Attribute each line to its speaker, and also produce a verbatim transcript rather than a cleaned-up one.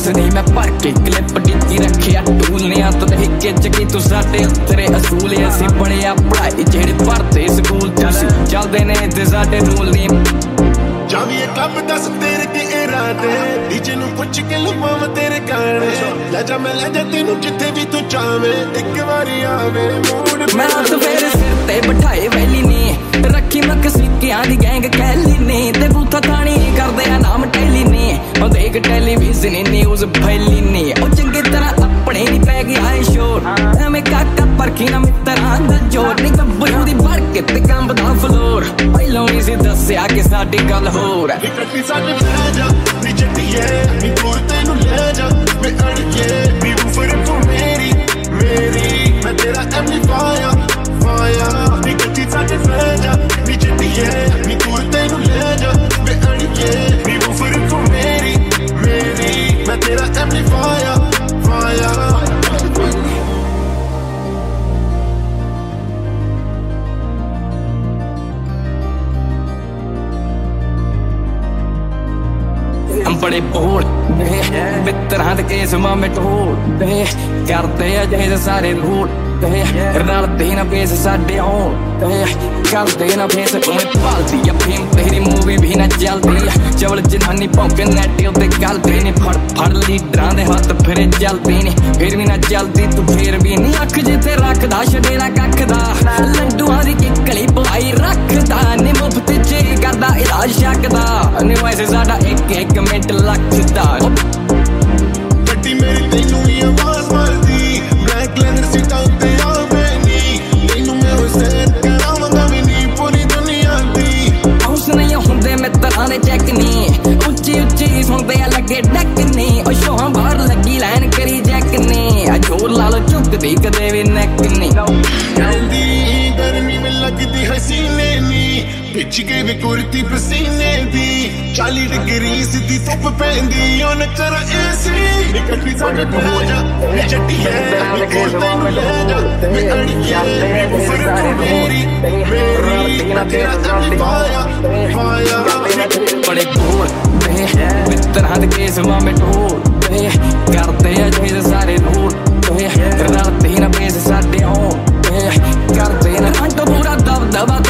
Speaker 1: नहीं मैं भर के क्लिप टिकी रखिया टूलियां तो हिके चकी तू साडे उत्तरे असूल असी पढ़िया पढ़ाई जेड़े भरते स्कूल तुसी चलदे ने ते साडे रूल नहीं
Speaker 2: जाविए क्लब दस तेरे के इरादे डीजे नू पुछ के लुपाव तेरे गाने ले जा मैं ले जा तेनू जिथे भी तू चावे एक बारी आवे मूड
Speaker 1: मैं तो फिर सिर ते बिठाए वैली नी रखी मैं कसीकियां दी गैंग कैली नी ते बूथा थानी करदे आ नाम टैली नी ओ देख टेलीविजन न्यूज़ फैली नी ओ चंगी तरह अपने नी पै गया है शोर एवें काका परखी ना मित्तरां दा जोर नी गब्बरू दी भर के ते कंबदा फ्लोर पहलों ही सी दस्सिया कि साडी गल होर
Speaker 2: है इकट्ठी साडे ले जा नी जट्टिए नी दूर तेनू ले जा मैं अड़िए नी ऊपर तू मेरी मेरी मैं तेरा एम्पलीफायर फायर इकट्ठी साडे ले जा नी जट्टिए नी दूर तेनू ले जा मैं अड़िए नी ऊपर तू मेरी मेरी मैं तेरा एम्पलीफायर फायर
Speaker 1: हम बड़े बोल मित्तरां दे केस मामे ढोल करदे अजे सारे रूल रलदे ना पेस साडे होन करदे ना फेस उमें पालदी अफीम तेरी मूवी भी ना चलदी चवल जनानी भौंके नैट उत्ते गलदे नी फड़ फड़ लीडरां दे हत्थ फिरे चलदी नी फिर भी ना चलदी तू फिर भी नी अख जिथे रखदा छडेला कख दा लड्डूआं दी किकली पवाई रखदा नी मुफ्त च करदा इलाज शकदा नी वैसे साडा एक एक मिंट लखदा
Speaker 2: गड्डी मेरी तैनू ही आवाज मारदी ब्लैक लेदर सीटां उत्ते आवे नी तैनू मैं ओ सैर करावांगा भी नी पूरी दुनिया दी
Speaker 1: हाउस नहीं हुंदे मित्तरां दे चैक नी उच्ची उच्ची सुनदे लगे डक नी ओ शोहां बाहर लगी लाइन करी जैक नी आ जोर ला लो झुकदी कदे भी नेक नी
Speaker 2: जल्दी गर्मी में लगदी हसीने नी पिच के भी कुर्ती पसीने दी चाली डिग्री सीधी धुप पैंदी ओ नचर एसी इकट्ठी साडे हो जा नी जट्टिए नी दूर तैनू ले जा मैं अड़िए नी फिर तू मेरी मेरी मैं तेरा एम्पलीफायर फायर
Speaker 1: बड़े बोल मित्तरां दे केस मामे ढोल करदे अजे सारे रूल रलदे ना पेस साडे होन करदे ना पूरा दब दबा